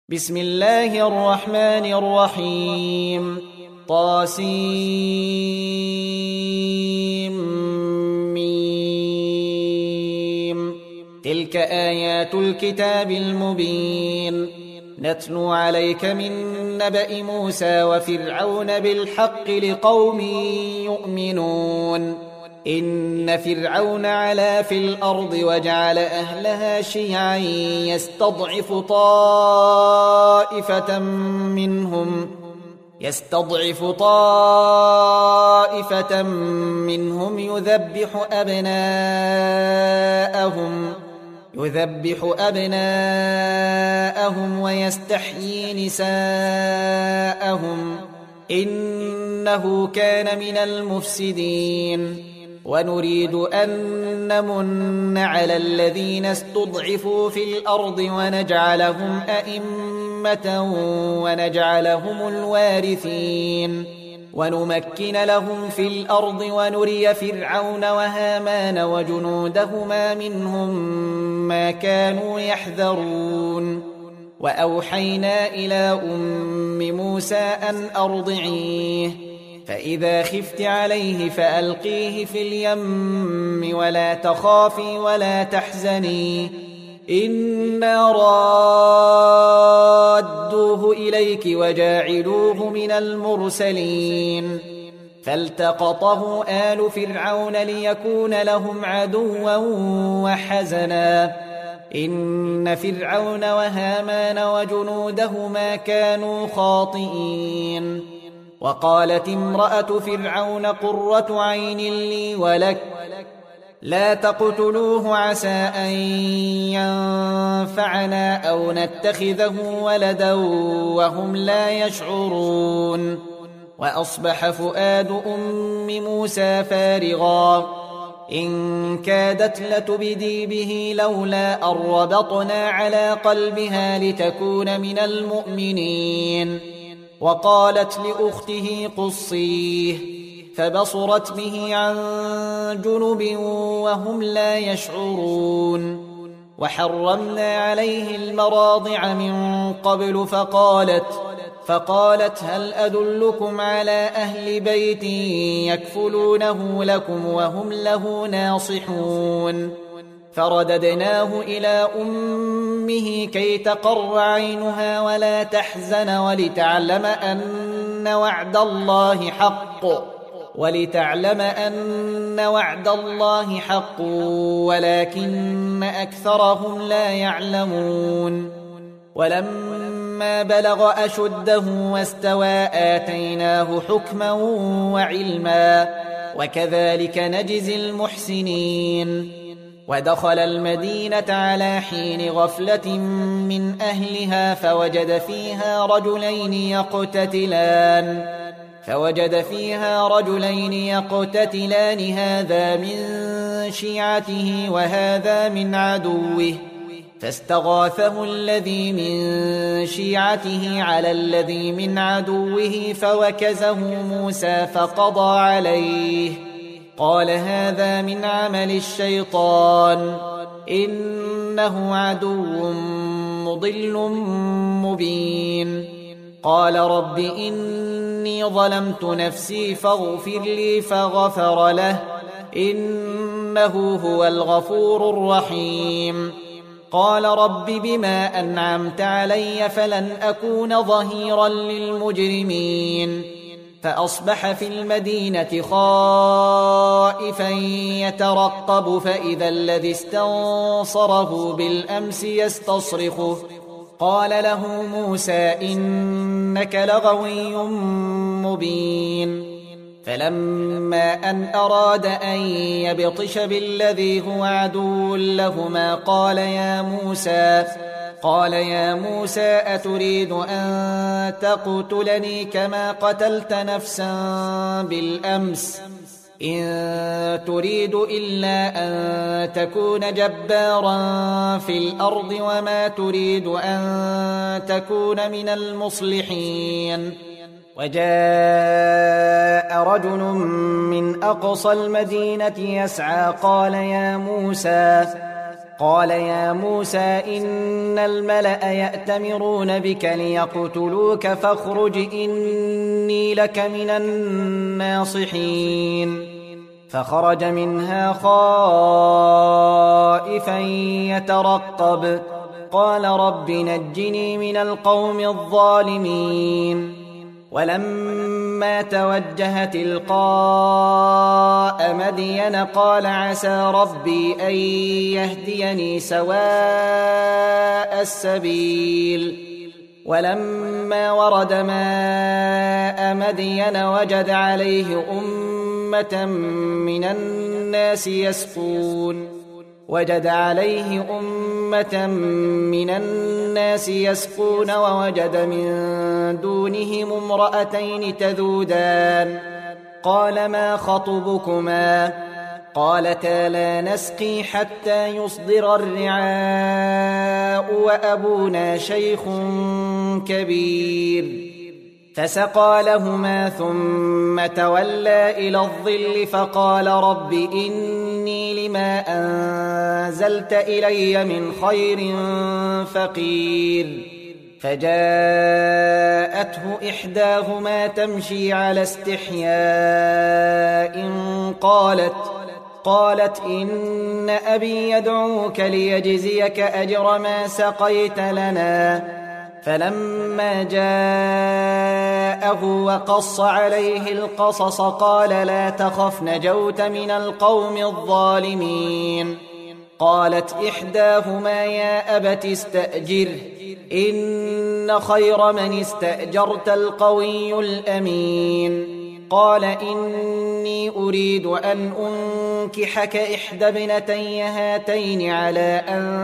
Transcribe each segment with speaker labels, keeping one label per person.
Speaker 1: بسم الله الرحمن الرحيم طاسيم تلك آيات الكتاب المبين نتلو عليك من نبأ موسى وفرعون بالحق لقوم يؤمنون إن فرعون علا في الأرض وجعل أهلها شيعا يستضعف طائفة منهم يذبح أبناءهم ويستحيي نساءهم إنه كان من المفسدين ونريد أن نمن على الذين استضعفوا في الأرض ونجعلهم أئمة ونجعلهم الوارثين ونمكن لهم في الأرض ونري فرعون وهامان وجنودهما منهم ما كانوا يحذرون وأوحينا إلى أم موسى أن أرضعيه فإذا خفت عليه فألقيه في اليم ولا تخافي ولا تحزني إنا رادوه إليك وجاعلوه من المرسلين فالتقطه آل فرعون ليكون لهم عدوا وحزنا إن فرعون وهامان وجنودهما كانوا خاطئين وقالت امرأة فرعون قرة عين لي ولك لا تقتلوه عسى أن ينفعنا أو نتخذه ولدا وهم لا يشعرون وأصبح فؤاد أم موسى فارغا إن كادت لتبدي به لولا أن ربطنا على قلبها لتكون من المؤمنين وقالت لأخته قصيه فبصرت به عن جنب وهم لا يشعرون وحرمنا عليه المراضع من قبل فقالت هل أدلكم على أهل بيت يكفلونه لكم وهم له ناصحون فرددناه إلى أمه كي تقر عينها ولا تحزن ولتعلم أن وعد الله حق ولكن أكثرهم لا يعلمون ولما بلغ أشده واستوى آتيناه حكما وعلما وكذلك نجزي المحسنين ودخل المدينة على حين غفلة من أهلها فوجد فيها رجلين يقتتلان هذا من شيعته وهذا من عدوه فاستغاثه الذي من شيعته على الذي من عدوه فوكزه موسى فقضى عليه قال هذا من عمل الشيطان إنه عدو مضل مبين قال رب إني ظلمت نفسي فاغفر لي فغفر له إنه هو الغفور الرحيم قال رب بما أنعمت علي فلن أكون ظهيرا للمجرمين فأصبح في المدينة خائفا يترقب فإذا الذي استنصره بالأمس يستصرخه قال له موسى إنك لغوي مبين فلما أن أراد أن يبطش بالذي هو عدو لهما قال يا موسى أتريد أن تقتلني كما قتلت نفسا بالأمس إن تريد إلا أن تكون جبارا في الأرض وما تريد أن تكون من المصلحين وجاء رجل من أقصى المدينة يسعى قال يا موسى إن الملأ يأتمرون بك ليقتلوك فاخرج إني لك من الناصحين فخرج منها خائفا يترقب قال رب نجني من القوم الظالمين ولما توجه تلقاء مدين قال عسى ربي أن يهديني سواء السبيل ولما ورد ماء مدين وجد عليه أمة من الناس يسقون ووجد من دونهم امرأتين تذودان قال ما خطبكما قالتا لا نسقي حتى يصدر الرعاء وأبونا شيخ كبير فسقى لهما ثم تولى إلى الظل فقال رب إني لما أنزلت إلي من خير فقير فجاءته إحداهما تمشي على استحياء قالت إن أبي يدعوك ليجزيك أجر ما سقيت لنا فلما جاءه وقص عليه القصص قال لا تخف نجوت من القوم الظالمين قالت إحداهما يا أبت استأجره إن خير من استأجرت القوي الأمين قال إني أريد أن أنكحك إحدى ابنتي هاتين على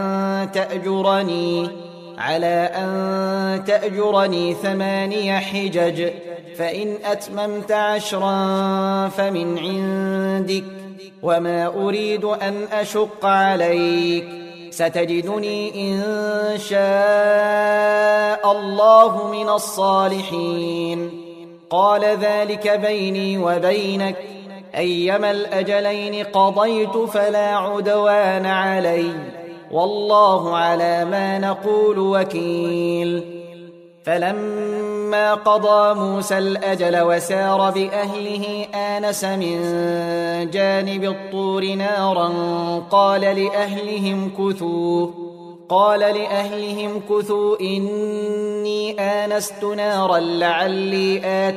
Speaker 1: أن تأجرني 8 حجج فإن أتممت 10 فمن عندك وما أريد أن أشق عليك ستجدني إن شاء الله من الصالحين قال ذلك بيني وبينك أيما الأجلين قضيت فلا عدوان علي والله على ما نقول وكيل فلما قضى موسى الأجل وسار بأهله آنس من جانب الطور نارا قال لأهلهم كثوا إني آنست نارا لعلي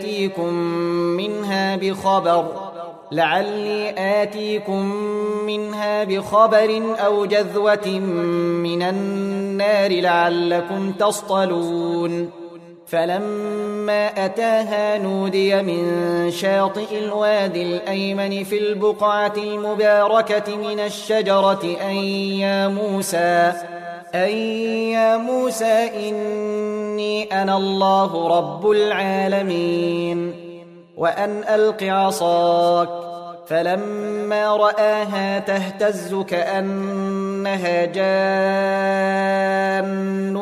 Speaker 1: آتيكم منها بخبر أو جذوة من النار لعلكم تصطلون فلما أتاها نودي من شاطئ الوادي الأيمن في البقعة المباركة من الشجرة أن يا موسى إني أنا الله رب العالمين وأن ألق عصاك فلما رآها تهتز كأنها جان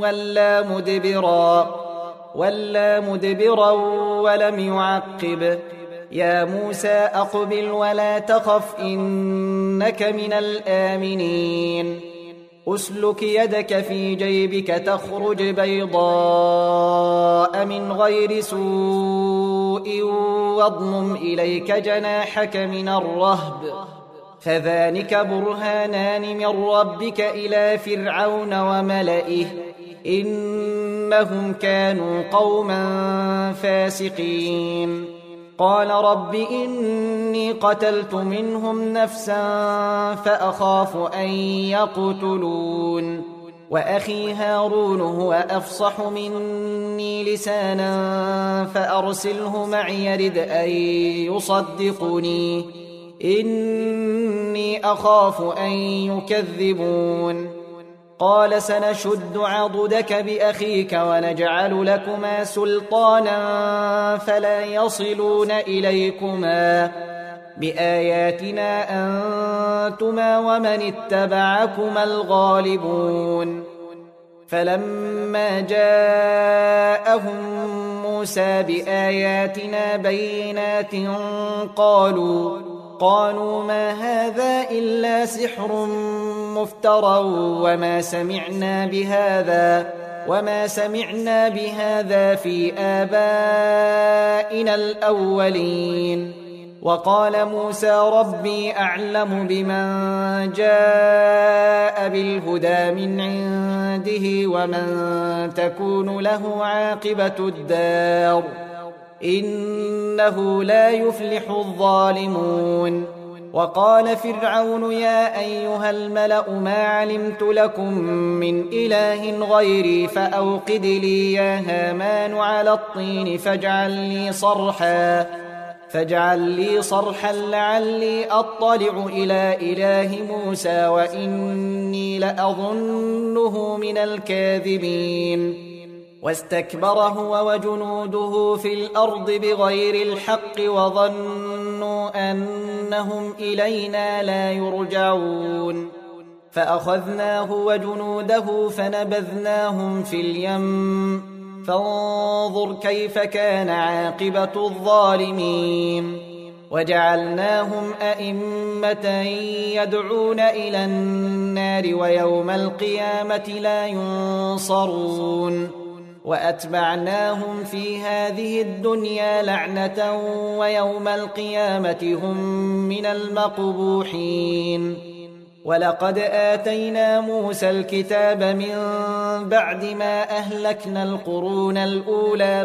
Speaker 1: ولا مدبرا ولم يعقب يا موسى أقبل ولا تخف إنك من الآمنين أسلك يدك في جيبك تخرج بيضاء من غير سوء واضمم إليك جناحك من الرهب فذلك برهانان من ربك إلى فرعون وملئه إنهم كانوا قوما فاسقين قال رب إني قتلت منهم نفسا فأخاف أن يقتلون وأخي هارون هو أفصح مني لسانا فأرسله معي يرد أن يصدقني إني أخاف أن يكذبون قال سنشد عضدك بأخيك ونجعل لكما سلطانا فلا يصلون إليكما بآياتنا أنتما ومن اتبعكما الغالبون فلما جاءهم موسى بآياتنا بينات قالوا ما هذا إلا سحر مفترى وما سمعنا بهذا في آبائنا الأولين. وقال موسى ربي أعلم بمن جاء بالهدى من عنده ومن تكون له عاقبة الدار إنه لا يفلح الظالمون. وقال فرعون يا أيها الملأ ما علمت لكم من إله غيري فأوقد لي يا هامان على الطين فاجعل لي صرحا لعلي أطلع إلى إله موسى وإني لأظنه من الكاذبين. واستكبر هو وجنوده في الأرض بغير الحق وظنوا أنهم إلينا لا يرجعون. فأخذناه وجنوده فنبذناهم في اليم فانظر كيف كان عاقبة الظالمين. وجعلناهم أئمة يدعون إلى النار ويوم القيامة لا ينصرون. وأتبعناهم في هذه الدنيا لعنة ويوم القيامة هم من المقبوحين. ولقد آتينا موسى الكتاب من بعد ما أهلكنا القرون الأولى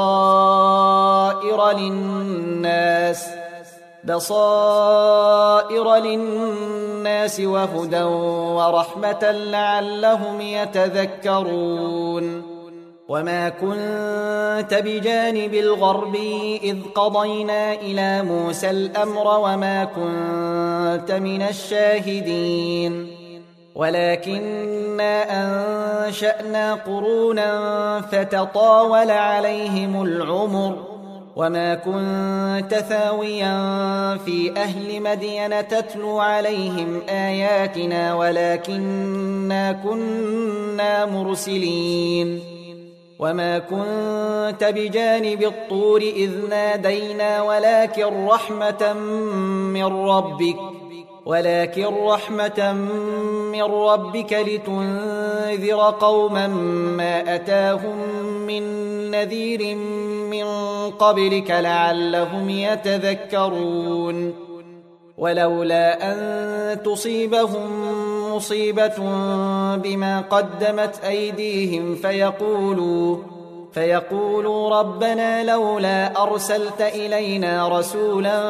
Speaker 1: بصائر للناس وهدى ورحمة لعلهم يتذكرون. وما كنت بجانب الغربي إذ قضينا إلى موسى الأمر وما كنت من الشاهدين ولكننا أنشأنا قرونا فتطاول عليهم العمر وما كنت ثاويا في أهل مدين تتلو عليهم آياتنا ولكننا كنا مرسلين. وما كنت بجانب الطور إذ نادينا ولكن رحمة من ربك لتنذر قوما ما أتاهم من نذير من قبلك لعلهم يتذكرون. ولولا أن تصيبهم مصيبة بما قدمت أيديهم فيقولوا ربنا لولا أرسلت إلينا رسولا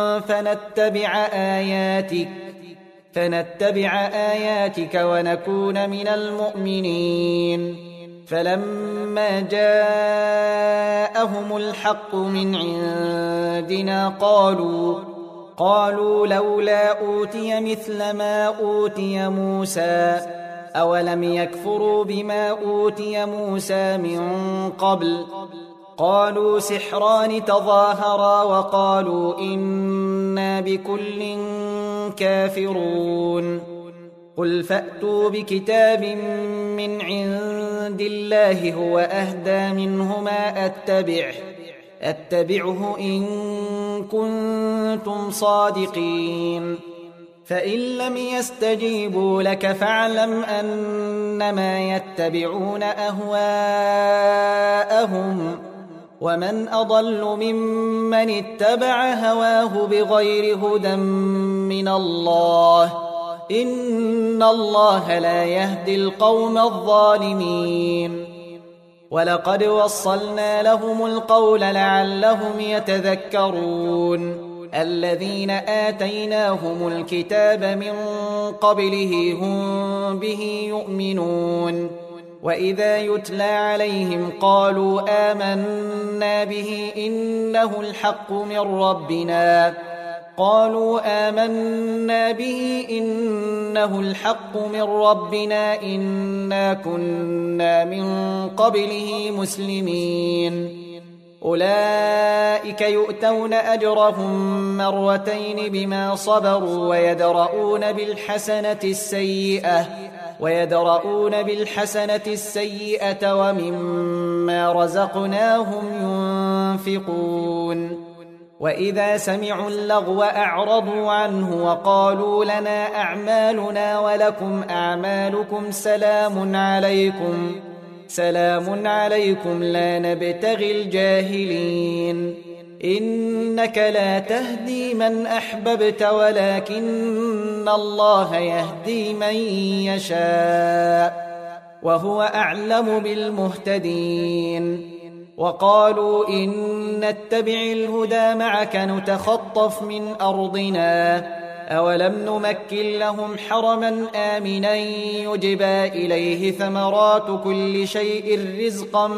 Speaker 1: فنتبع آياتك ونكون من المؤمنين. فلما جاءهم الحق من عندنا قالوا لولا أوتي مثل ما أوتي موسى أولم يكفروا بما أوتي موسى من قبل قالوا سحران تظاهرا وقالوا إنا بكل كافرون. قل فأتوا بكتاب من عند الله هو أهدى منهما أتبعه إن كنتم صادقين. فإن لم يستجيبوا لك فاعلم أنما يتبعون أهواءهم ومن أضل ممن اتبع هواه بغير هدى من الله إن الله لا يهدي القوم الظالمين. ولقد وصلنا لهم القول لعلهم يتذكرون. الذين آتيناهم الكتاب من قبله هم به يؤمنون. وإذا يتلى عليهم قالوا آمنا به إنه الحق من ربنا إنا كنا من قبله مسلمين. أولئك يؤتون أجرهم مرتين بما صبروا ويدرؤون بالحسنة السيئة ومما رزقناهم ينفقون. وإذا سمعوا اللغو أعرضوا عنه وقالوا لنا أعمالنا ولكم أعمالكم سلام عليكم لا نبتغي الجاهلين إنك لا تهدي من أحببت ولكن الله يهدي من يشاء وهو أعلم بالمهتدين وقالوا إن نتبع الهدى معك نتخطف من أرضنا أولم نمكن لهم حرما آمنا يجبى إليه ثمرات كل شيء رزقا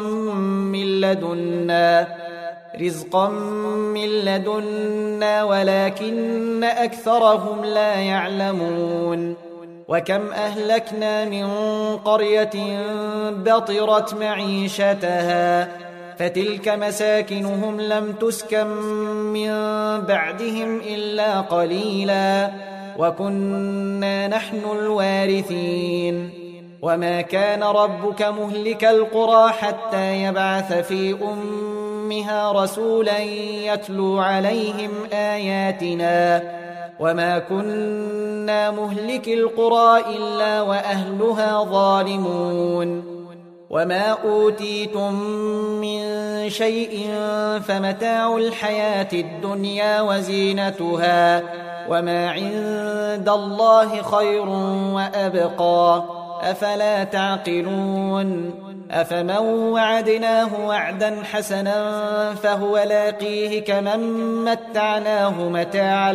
Speaker 1: من لدنا ولكن أكثرهم لا يعلمون وكم أهلكنا من قرية بطرت معيشتها فتلك مساكنهم لم تسكن من بعدهم إلا قليلا وكنا نحن الوارثين وما كان ربك مهلك القرى حتى يبعث في أمها رسولا يتلو عليهم آياتنا وما كنا مهلك القرى إلا وأهلها ظالمون وما أوتيتم من شيء فمتاع الحياة الدنيا وزينتها وما عند الله خير وأبقى أفلا تعقلون أفمن وعدناه وعدا حسنا فهو لاقيه كمن متعناه متاع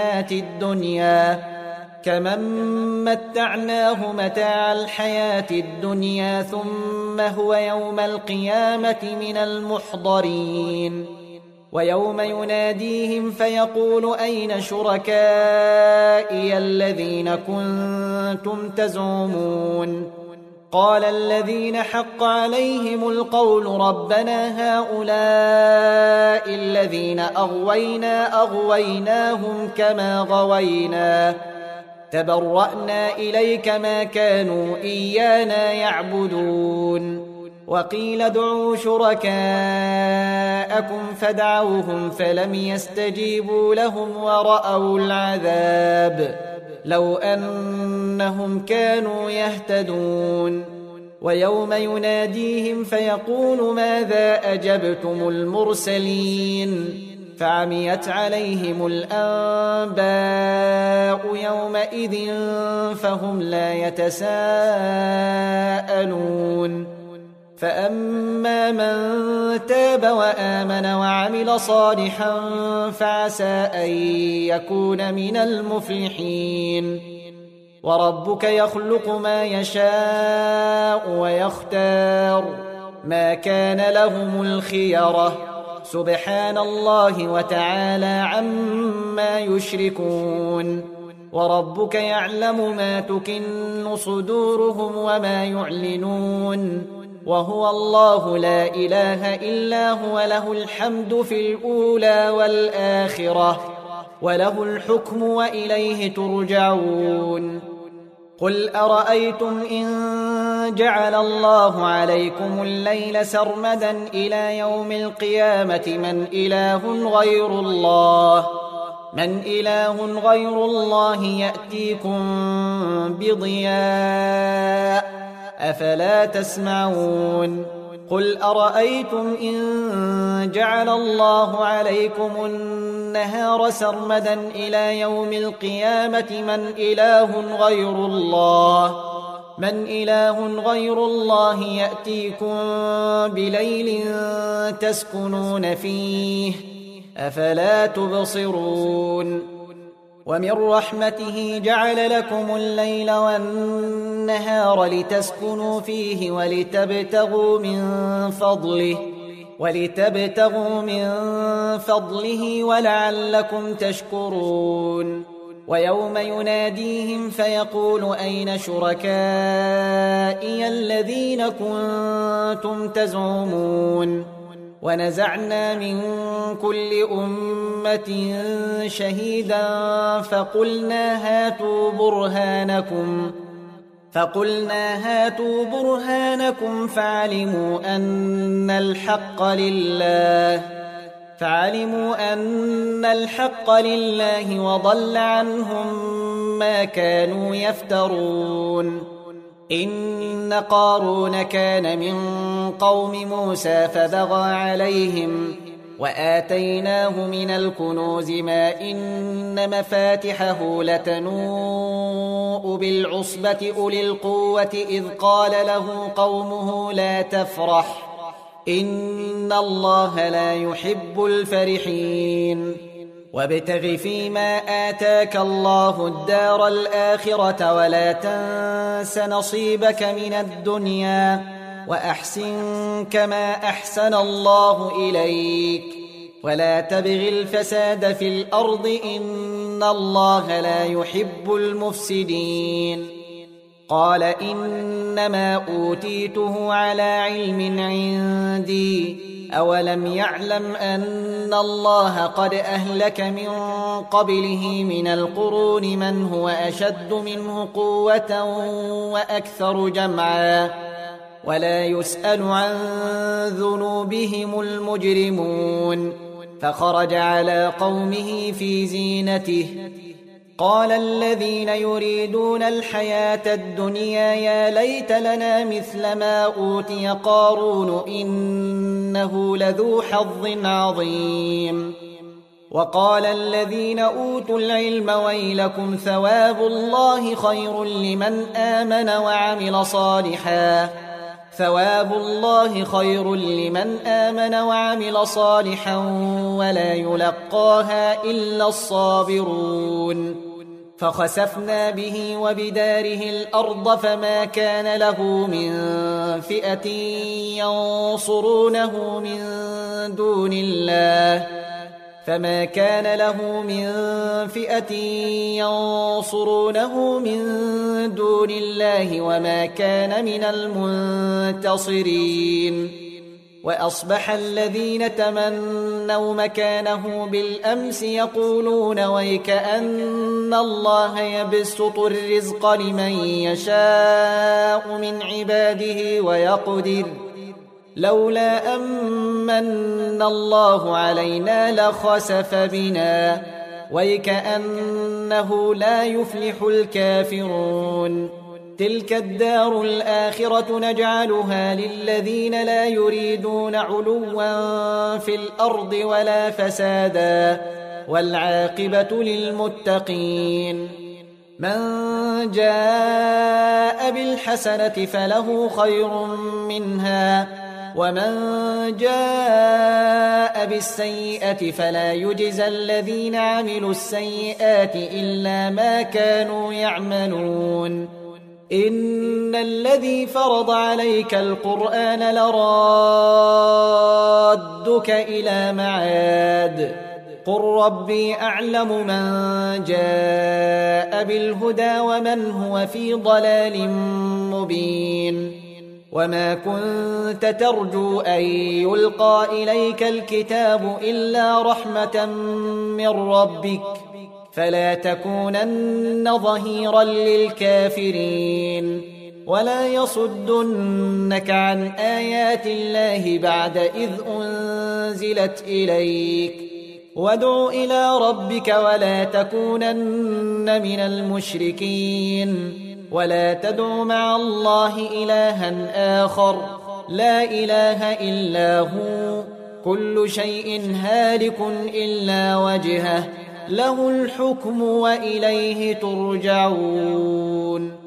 Speaker 1: الحياة الدنيا ثم هو يوم القيامة من المحضرين ويوم يناديهم فيقول أين شركائي الذين كنتم تزعمون قال الذين حق عليهم القول ربنا هؤلاء الذين أغويناهم كما غوينا تبرأنا إليك ما كانوا إيانا يعبدون وقيل ادعوا شركاءكم فدعوهم فلم يستجيبوا لهم ورأوا العذاب لو أنهم كانوا يهتدون ويوم يناديهم فيقول ماذا أجبتم المرسلين فعميت عليهم الأنباء يومئذ فهم لا يتساءلون فأما من تاب وآمن وعمل صالحا فعسى أن يكون من المفلحين وربك يخلق ما يشاء ويختار ما كان لهم الخيرة سبحان الله وتعالى عما يشركون وربك يعلم ما تكن صدورهم وما يعلنون وهو الله لا إله إلا هو له الحمد في الأولى والآخرة وله الحكم وإليه ترجعون قل أرأيتم إن جعل الله عليكم الليل سرمدا إلى يوم القيامة من إله غير الله يأتيكم بضياء أفلا تسمعون قل أرأيتم إن جعل الله عليكم النهار سرمدا إلى يوم القيامة من إله غير الله يأتيكم بليل تسكنون فيه أفلا تبصرون ومن رحمته جعل لكم الليل والنهار لتسكنوا فيه ولتبتغوا من فضله ولعلكم تشكرون ويوم يناديهم فيقول أين شركائي الذين كنتم تزعمون ونزعنا من كل أمة شهيدا فقلنا هاتوا برهانكم فعلموا أن الحق لله فعلموا أن الحق لله وضل عنهم ما كانوا يفترون. إن قارون كان من قوم موسى فبغى عليهم وآتيناه من الكنوز ما إن مفاتحه لتنوء بالعصبة أولي القوة إذ قال له قومه لا تفرح إن الله لا يحب الفرحين. وابتغ فيما آتاك الله الدار الآخرة ولا تنس نصيبك من الدنيا وأحسن كما أحسن الله إليك ولا تبغ الفساد في الأرض إن الله لا يحب المفسدين. قال إنما أوتيته على علم عندي أولم يعلم أن الله قد أهلك من قبله من القرون من هو أشد منه قوة وأكثر جمعا ولا يسأل عن ذنوبهم المجرمون. فخرج على قومه في زينته قال الذين يريدون الحياة الدنيا يا ليت لنا مثل ما أوتي قارون إنه لذو حظ عظيم. وقال الذين أوتوا العلم ويلكم ثواب الله خير لمن آمن وعمل صالحا ثواب الله خير لمن آمن وعمل صالحا ولا يلقاها إلا الصابرون. فخسفنا به وبداره الأرض فما كان له من فئة ينصرونه من دون الله وما كان من المنتصرين. وأصبح الذين تمنوا مكانه بالأمس يقولون ويكأن الله يبسط الرزق لمن يشاء من عباده ويقدر لولا أمن الله علينا لخسف بنا ويكأنه لا يفلح الكافرون. تلك الدار الآخرة نجعلها للذين لا يريدون علوا في الأرض ولا فسادا والعاقبة للمتقين. من جاء بالحسنة فله خير منها ومن جاء بالسيئة فلا يجزى الذين عملوا السيئات إلا ما كانوا يعملون. إن الذي فرض عليك القرآن لرادك إلى معاد قل ربي أعلم من جاء بالهدى ومن هو في ضلال مبين. وما كنت ترجو أن يلقى إليك الكتاب إلا رحمة من ربك فلا تكونن ظهيرا للكافرين ولا يصدنك عن آيات الله بعد إذ أنزلت إليك وادع إلى ربك ولا تكونن من المشركين ولا تدع مع الله إلها آخر لا إله إلا هو كل شيء هالك إلا وجهه له الحكم وإليه ترجعون.